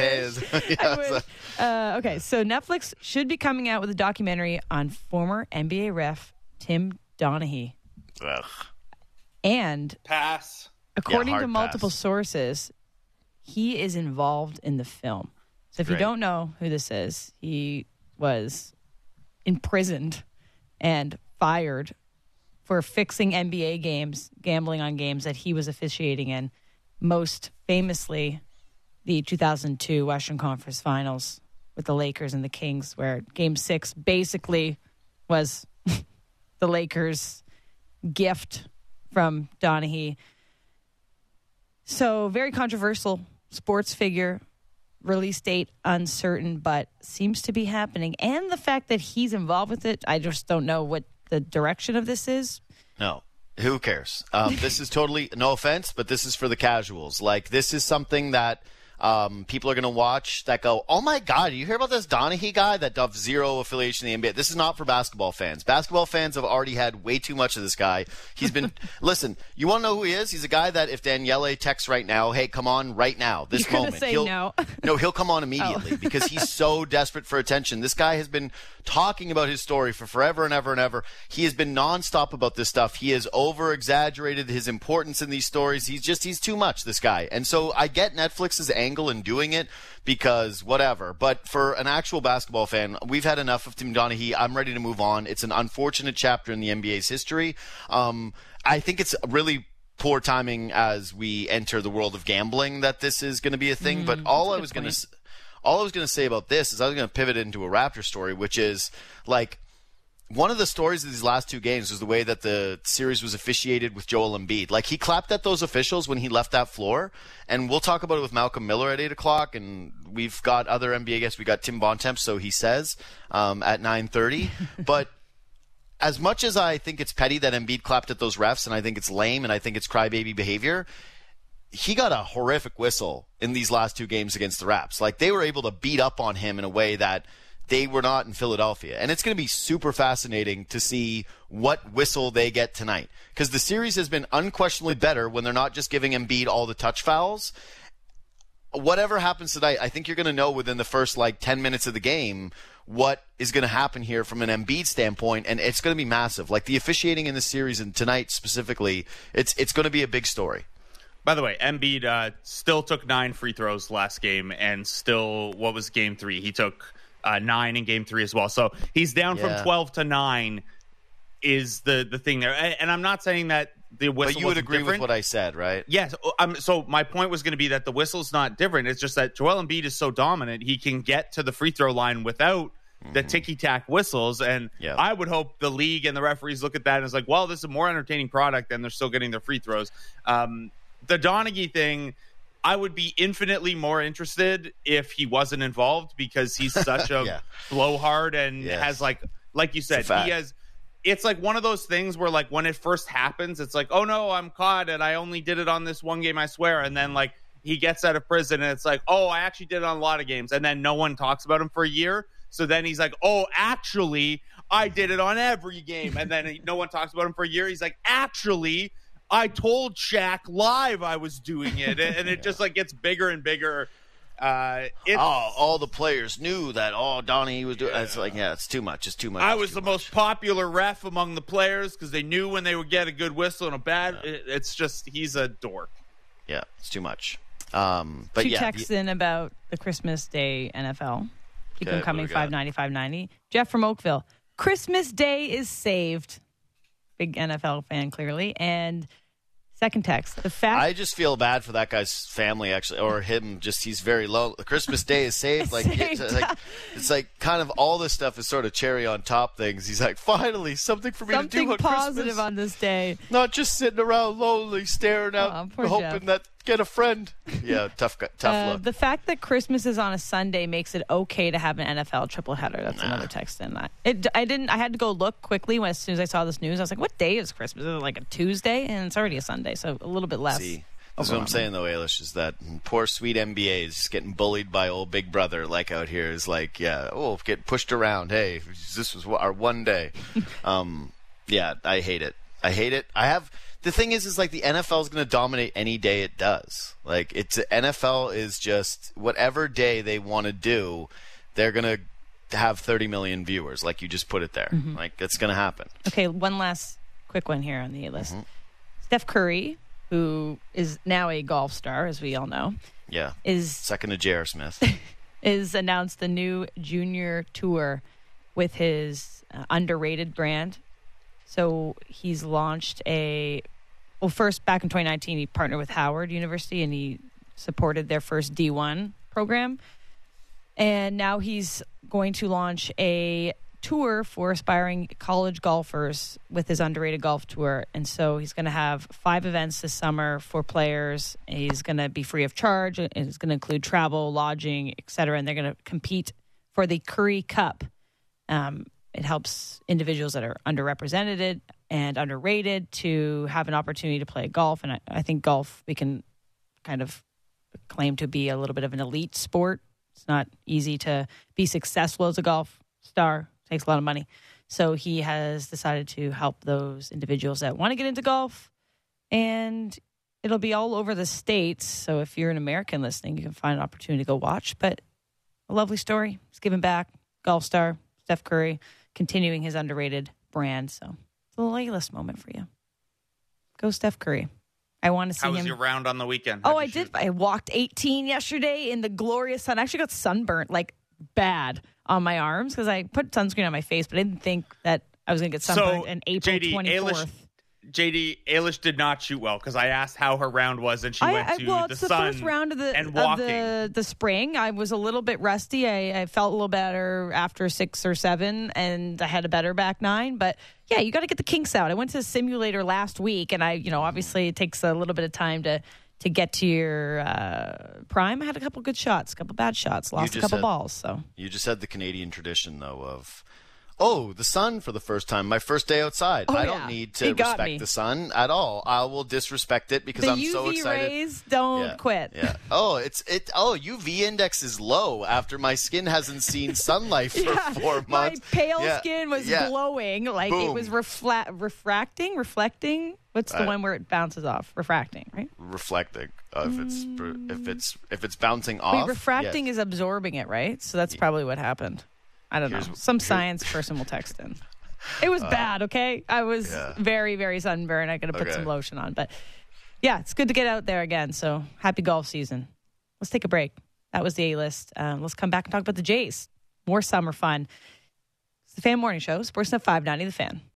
C: okay, so Netflix should be coming out with a documentary on former NBA ref Tim Donaghy.
B: Ugh.
C: And
D: pass.
C: According to multiple sources, he is involved in the film. So if you don't know who this is, he was imprisoned and fired for fixing NBA games, gambling on games that he was officiating in. Most famously, the 2002 Western Conference Finals with the Lakers and the Kings, where Game 6 basically was the Lakers' gift from Donaghy. So very controversial sports figure, release date uncertain, but seems to be happening. And the fact that he's involved with it, I just don't know what the direction of this is.
B: No. Who cares? This is totally, no offense, but this is for the casuals. Like, this is something that people are going to watch that go, oh my God, you hear about this Donaghy guy that does zero affiliation in the NBA? This is not for basketball fans. Basketball fans have already had way too much of this guy. He's been, listen, you want to know who he is? He's a guy that if Daniele texts right now, hey, come on right now, this
C: You're
B: moment.
C: Say no.
B: No, he'll come on immediately because he's so desperate for attention. This guy has been talking about his story for forever and ever and ever. He has been nonstop about this stuff. He has over-exaggerated his importance in these stories. He's too much, this guy. And so I get Netflix's angle in doing it because whatever. But for an actual basketball fan, we've had enough of Tim Donaghy. I'm ready to move on. It's an unfortunate chapter in the NBA's history. I think it's really poor timing as we enter the world of gambling that this is going to be a thing. But all I was going to say about this is I was going to pivot into a Raptor story, which is like one of the stories of these last two games was the way that the series was officiated with Joel Embiid. Like, he clapped at those officials when he left that floor, and we'll talk about it with Malcolm Miller at 8 o'clock, and we've got other NBA guests. We got Tim Bontemps, so he says, at 9:30. But as much as I think it's petty that Embiid clapped at those refs, and I think it's lame, and I think it's crybaby behavior, he got a horrific whistle in these last two games against the Raps. Like, they were able to beat up on him in a way that they were not in Philadelphia. And it's going to be super fascinating to see what whistle they get tonight. Because the series has been unquestionably better when they're not just giving Embiid all the touch fouls. Whatever happens tonight, I think you're going to know within the first, 10 minutes of the game what is going to happen here from an Embiid standpoint, and it's going to be massive. Like, the officiating in this series and tonight specifically, it's going to be a big story.
D: By the way, Embiid still took 9 free throws last game, and still, what was game 3? He took 9 in game 3 as well. So he's down from 12 to 9 is the thing there. And I'm not saying that the whistle.
B: But you would agree
D: different
B: with what I said, right?
D: Yes. So my point was going to be that the whistle's not different. It's just that Joel Embiid is so dominant, he can get to the free throw line without the ticky-tack whistles. And I would hope the league and the referees look at that and it's like, well, this is a more entertaining product and they're still getting their free throws. The Donaghy thing, I would be infinitely more interested if he wasn't involved because he's such a blowhard and has like you said, he has. It's like one of those things where like when it first happens, it's like, oh no, I'm caught and I only did it on this one game, I swear. And then like he gets out of prison and it's like, oh, I actually did it on a lot of games. And then no one talks about him for a year. So then he's like, oh, actually, I did it on every game. And then no one talks about him for a year. He's like, actually, I told Shaq live I was doing it, and it just like gets bigger and bigger.
B: All the players knew that. Donnie was doing. It's like, it's too much. It's too much.
D: I was the most popular ref among the players because they knew when they would get a good whistle and a bad. It's just he's a dork.
B: Yeah, it's too much.
C: But two texts in about the Christmas Day NFL. Keep them coming. 590. Jeff from Oakville. Christmas Day is saved. Big NFL fan, clearly. And second text.
B: I just feel bad for that guy's family, actually, or him. Just he's very low. Christmas Day is saved. It's like kind of all this stuff is sort of cherry on top things. He's like, finally, something for me to do on Christmas.
C: Something positive on this day.
B: Not just sitting around lonely, staring out, hoping that get a friend. Yeah, tough look.
C: The fact that Christmas is on a Sunday makes it okay to have an NFL triple header. That's another text in that. I had to go look quickly as soon as I saw this news. I was like, what day is Christmas? Is it like a Tuesday? And it's already a Sunday, so a little bit less.
B: See, that's what I'm saying, though, Ailish, is that poor sweet NBA is just getting bullied by old Big Brother, like out here. Is like, get pushed around. Hey, this was our one day. I hate it. The thing is like the NFL is going to dominate any day it does. Like NFL is just whatever day they want to do, they're going to have 30 million viewers. Like you just put it there. Mm-hmm. Like it's going to happen.
C: Okay, one last quick one here on the list. Mm-hmm. Steph Curry, who is now a golf star, as we all know.
B: Yeah.
C: Is
B: second to J.R. Smith.
C: is announced the new junior tour with his underrated brand. So he's launched first back in 2019, he partnered with Howard University and he supported their first D1 program. And now he's going to launch a tour for aspiring college golfers with his underrated golf tour. And so he's going to have 5 events this summer for players. He's going to be free of charge. It's going to include travel, lodging, etc. And they're going to compete for the Curry Cup. It helps individuals that are underrepresented and underrated to have an opportunity to play golf. And I think golf, we can kind of claim to be a little bit of an elite sport. It's not easy to be successful as a golf star. It takes a lot of money. So he has decided to help those individuals that want to get into golf. And it'll be all over the States. So if you're an American listening, you can find an opportunity to go watch. But a lovely story. He's giving back. Golf star, Steph Curry, continuing his underrated brand. So it's a little A-list moment for you. Go Steph Curry. I want to see him.
D: How was your round on the weekend?
C: Oh, I did. I walked 18 yesterday in the glorious sun. I actually got sunburnt like bad on my arms because I put sunscreen on my face, but I didn't think that I was going to get sunburned in April 24th.
D: Eilish did not shoot well because I asked how her round was, and she went to the sun
C: first round of the spring. I was a little bit rusty. I felt a little better after 6 or 7, and I had a better back 9. But yeah, you got to get the kinks out. I went to the simulator last week, and obviously it takes a little bit of time to get to your prime. I had a couple good shots, a couple bad shots, lost a couple balls. So
B: you just had the Canadian tradition though of. Oh, the sun for the first time. My first day outside. I don't need to respect the sun at all. I will disrespect it because I'm so excited.
C: The UV rays don't quit.
B: Yeah. UV index is low after my skin hasn't seen sunlight for 4 months.
C: My pale skin was glowing. Like
B: Boom.
C: It was reflecting. What's the one where it bounces off? Refracting, right?
B: Reflecting. If it's bouncing off.
C: Refracting is absorbing it, right? So that's probably what happened. I don't know. Some science person will text in. It was bad, okay? I was very, very sunburned. I got to put some lotion on. But, yeah, it's good to get out there again. So, happy golf season. Let's take a break. That was the A-list. Let's come back and talk about the Jays. More summer fun. It's the Fan Morning Show. Sportsnet 590, The Fan.